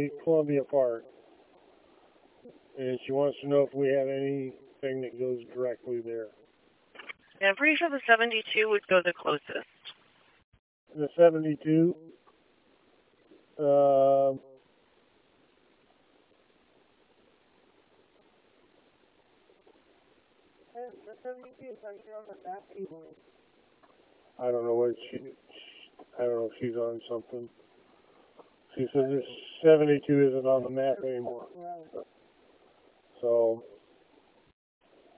by Columbia Park. And she wants to know if we have anything that goes directly there. Yeah, I'm pretty sure the 72 would go the closest. The 72, The 72 is right here on the back table. I don't know what I don't know if she's on something. She says this 72 isn't on the map anymore. Right. So